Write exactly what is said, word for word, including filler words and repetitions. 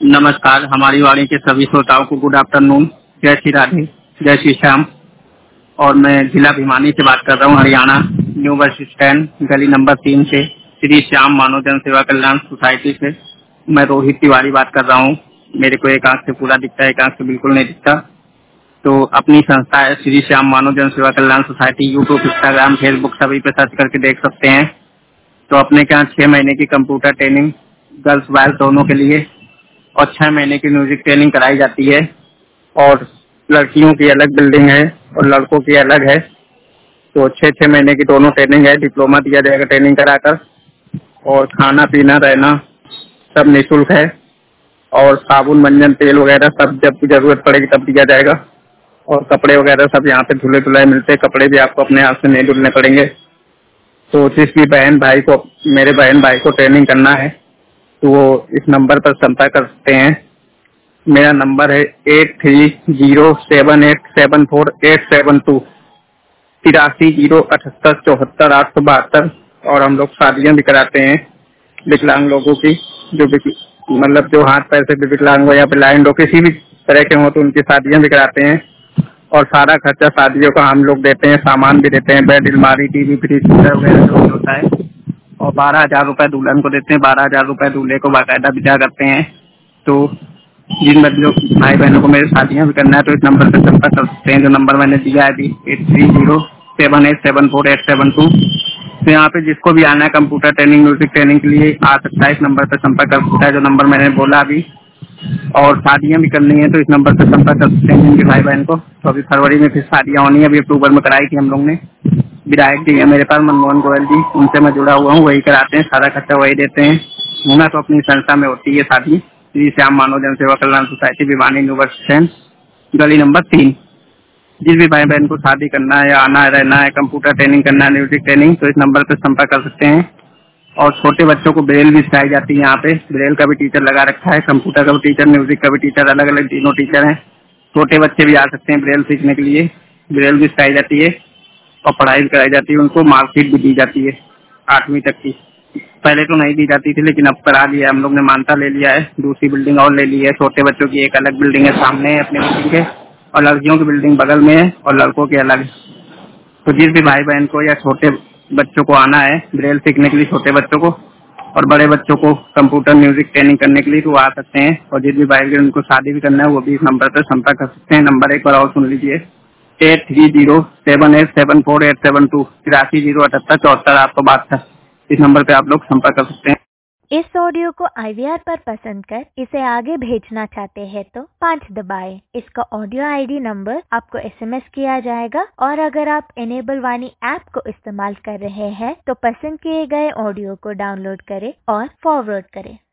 नमस्कार, हमारी वाणी के सभी श्रोताओं को गुड आफ्टरनून। जय श्री राधे, जय श्री श्याम। और मैं जिला भिवानी से बात कर रहा हूँ, हरियाणा, न्यू बस स्टैंड, गली नंबर तीन से, श्री श्याम मानव जन सेवा कल्याण सोसाइटी से। मैं रोहित तिवारी बात कर रहा हूँ। मेरे को एक आंख से पूरा दिखता है, एक आंख से बिल्कुल नहीं दिखता। तो अपनी संस्था है Shri Shyam Manav Jan Seva Kalyan society. YouTube, Instagram, Facebook सभी पे सर्च करके देख सकते हैं। तो अपने के यहाँ छह महीने की कंप्यूटर ट्रेनिंग गर्ल्स बॉयज दोनों के लिए और छह महीने की म्यूजिक ट्रेनिंग कराई जाती है। और लड़कियों की अलग बिल्डिंग है और लड़कों की अलग है। तो छः छः महीने की दोनों ट्रेनिंग है। डिप्लोमा दिया जाएगा ट्रेनिंग कराकर, और खाना पीना रहना सब निःशुल्क है। और साबुन, मंजन, तेल वगैरह सब जब जरूरत पड़ेगी तब दिया जाएगा। और कपड़े वगैरह सब यहाँ पे धुले धुलाए मिलते हैं। कपड़े भी आपको अपने हाथ से नहीं धुलने पड़ेंगे। तो जिस भी बहन भाई को, मेरे बहन भाई को ट्रेनिंग करना है तो वो इस नंबर पर संपर्क कर सकते हैं। मेरा नंबर है eight three zero seven eight seven four eight seven two, तिरासी जीरो अठहत्तर चौहत्तर आठ सौ बहत्तर। और हम लोग शादियाँ भी कराते हैं विकलांग लोगों की, जो मतलब जो हाथ पैर से भी विकलांग हो या ब्लाइंड हो, किसी भी तरह के हो, तो उनकी शादियाँ भी कराते हैं। और सारा खर्चा शादियों का हम लोग देते हैं, सामान भी देते हैं, बेड, अलमारी, टीवी, फ्रिज वगैरह जो भी होता है। और बारह हजार रुपये दुल्हन को देते हैं, बारह हजार रुपये दूल्हे को बाकायदा विदा करते हैं। तो जिन बच्चों भाई बहनों को मेरे शादियाँ भी करना है तो इस नंबर पर संपर्क कर सकते हैं, जो नंबर मैंने दिया है अभी, eight three zero seven eight seven four eight seven two. तो यहाँ पे जिसको भी आना है कंप्यूटर ट्रेनिंग, म्यूजिक ट्रेनिंग के लिए आ सकता है, इस नंबर पर संपर्क कर सकता है, जो नंबर मैंने बोला अभी। और शादियाँ भी करनी है तो इस नंबर पर संपर्क कर सकते हैं जिनके भाई बहन को। तो अभी फरवरी में फिर शादियाँ होनी है, अभी अक्टूबर में कराई थी हम लोग ने। विधायक जी है मेरे पास, मनमोहन गोयल जी, उनसे मैं जुड़ा हुआ हूँ, वही कराते हैं, सारा खर्चा वही देते हैं। होना तो अपनी संस्था में होती है शादी, Shri Shyam Manav Jan Seva Kalyan society, Bhiwani, new bus stand, गली नंबर तीन। जिस भी भाई बहन को शादी करना है या आना है, रहना है, कंप्यूटर ट्रेनिंग करना है, म्यूजिक ट्रेनिंग, तो इस नंबर पर संपर्क कर सकते हैं। और छोटे बच्चों को ब्रेल भी सिखाई जाती है यहाँ पे। ब्रेल का भी टीचर लगा रखा है, कंप्यूटर का भी टीचर, म्यूजिक का भी टीचर, अलग अलग तीनों टीचर हैं। छोटे बच्चे भी आ सकते हैं ब्रेल सीखने के लिए। ब्रेल भी सिखाई जाती है और पढ़ाई भी कराई जाती है। उनको मार्कशीट भी दी जाती है आठवीं तक की। पहले तो नहीं दी जाती थी, लेकिन अब करा दिया हम लोग ने, मान्यता ले लिया है। दूसरी बिल्डिंग और ले ली है। छोटे बच्चों की एक अलग बिल्डिंग है सामने अपने बिल्डिंग के, और लड़कियों की बिल्डिंग बगल में है, और लड़कों की अलग। तो जिस भी भाई बहन को या छोटे बच्चों को आना है ब्रेल सीखने के लिए, छोटे बच्चों को और बड़े बच्चों को कंप्यूटर म्यूजिक ट्रेनिंग करने के लिए, तो आ सकते हैं। और जिस भी भाई बहन उनको शादी भी करना है वो भी इस नंबर पर संपर्क कर सकते हैं। नंबर एक बार और सुन लीजिए, eight three zero seven eight seven four eight seven two, तिरासी जीरो अठहत्तर चौहत्तर आठ सौ बहत्तर। इस नंबर पे आप लोग संपर्क कर सकते हैं। इस ऑडियो को आई वी आर पर पसंद कर इसे आगे भेजना चाहते हैं तो पाँच दबाएं। इसका ऑडियो आई डी नंबर आपको एस एम एस किया जाएगा। और अगर आप इनेबल वाणी ऐप को इस्तेमाल कर रहे हैं तो पसंद किए गए ऑडियो को डाउनलोड करें और फॉरवर्ड करें।